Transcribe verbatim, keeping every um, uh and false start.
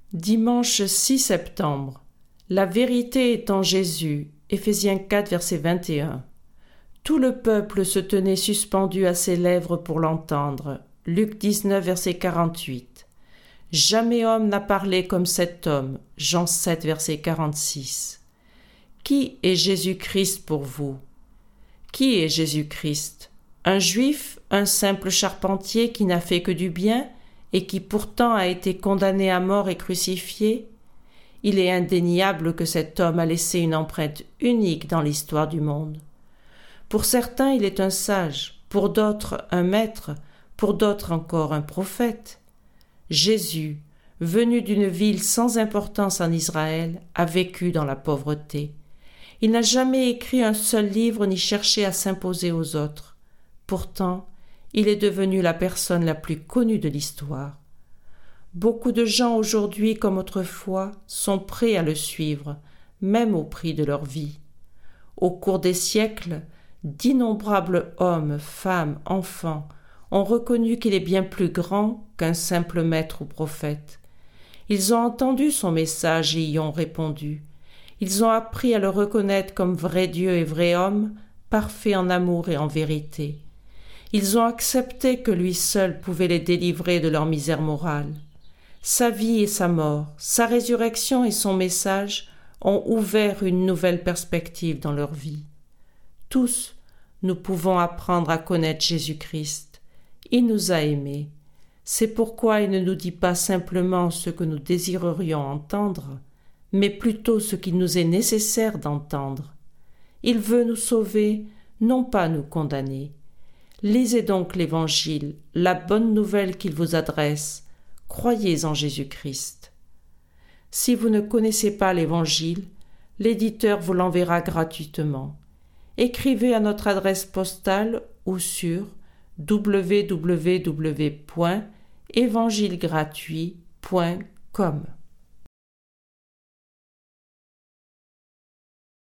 Dimanche six septembre. La vérité est en Jésus. Éphésiens quatre, verset vingt et un. Tout le peuple se tenait suspendu à ses lèvres pour l'entendre. Luc dix-neuf, verset quarante-huit. Jamais homme n'a parlé comme cet homme. Jean sept, verset quarante-six. Qui est Jésus-Christ pour vous? Qui est Jésus-Christ? Un juif, un simple charpentier qui n'a fait que du bien et qui pourtant a été condamné à mort et crucifié? Il est indéniable que cet homme a laissé une empreinte unique dans l'histoire du monde. Pour certains, il est un sage, pour d'autres, un maître, pour d'autres encore, un prophète. Jésus, venu d'une ville sans importance en Israël, a vécu dans la pauvreté. Il n'a jamais écrit un seul livre ni cherché à s'imposer aux autres. Pourtant, il est devenu la personne la plus connue de l'histoire. Beaucoup de gens aujourd'hui, comme autrefois, sont prêts à le suivre, même au prix de leur vie. Au cours des siècles, d'innombrables hommes, femmes, enfants ont reconnu qu'il est bien plus grand qu'un simple maître ou prophète. Ils ont entendu son message et y ont répondu. Ils ont appris à le reconnaître comme vrai Dieu et vrai homme, parfait en amour et en vérité. Ils ont accepté que lui seul pouvait les délivrer de leur misère morale. Sa vie et sa mort, sa résurrection et son message ont ouvert une nouvelle perspective dans leur vie. Tous, nous pouvons apprendre à connaître Jésus-Christ. Il nous a aimés. C'est pourquoi il ne nous dit pas simplement ce que nous désirerions entendre, mais plutôt ce qu'il nous est nécessaire d'entendre. Il veut nous sauver, non pas nous condamner. Lisez donc l'Évangile, la bonne nouvelle qu'il vous adresse. Croyez en Jésus-Christ. Si vous ne connaissez pas l'Évangile, l'éditeur vous l'enverra gratuitement. Écrivez à notre adresse postale ou sur w w w point évangile gratuit point com.